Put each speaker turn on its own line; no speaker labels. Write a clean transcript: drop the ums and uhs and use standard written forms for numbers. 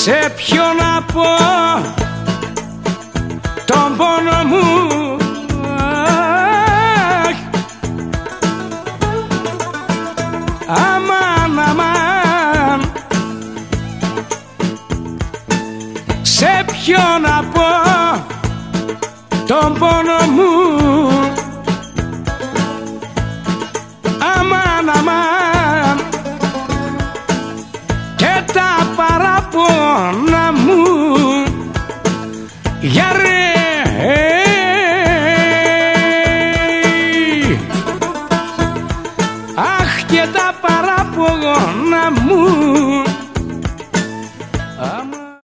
Σε ποιον να πω τον πόνο μου, αμάν, αμάν. Σε ποιον να πω τον πόνο μου, αμάν, αμάν. Και τα παράπονα μου για